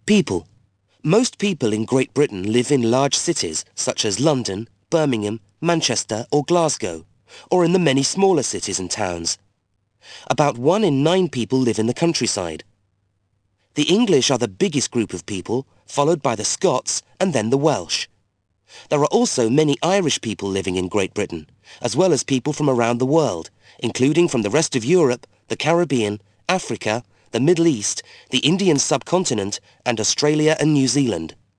People. Most people in Great Britain live in large cities such as London, Birmingham, Manchester or Glasgow, or in the many smaller cities and towns. About 1 in 9 people live in the countryside. The English are the biggest group of people, followed by the Scots and then the Welsh. There are also many Irish people living in Great Britain, as well as people from around the world, including from the rest of Europe, the Caribbean, Africa, the Middle East, the Indian subcontinent, and Australia and New Zealand.